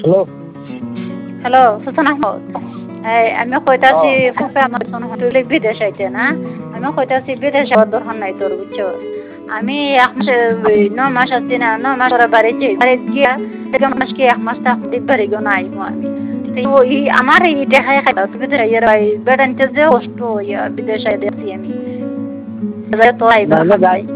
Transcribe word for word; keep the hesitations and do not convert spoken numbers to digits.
Hello hello Hossain Ahmad. এই আমি কইতাছি ফুফে আমার ফোন হটলে বিদেশ আইতে না। আমি কইতাছি বিদেশ যাওয়ার দরকার নাই তোর বুঝছো। আমি এক মাস ন মাস আছি না ন মাস ওরা বাড়ি যাই বাড়ি গিয়া থেকে মাস কি এক মাস থাক বাড়ি গো নাই আমি তো ই আমার এই দেখায় খাই তুমি তো ইয়ে বেড়াইতে যে কষ্ট ইয়া বিদেশে দেখছি আমি তো আইবা নাহলে যাই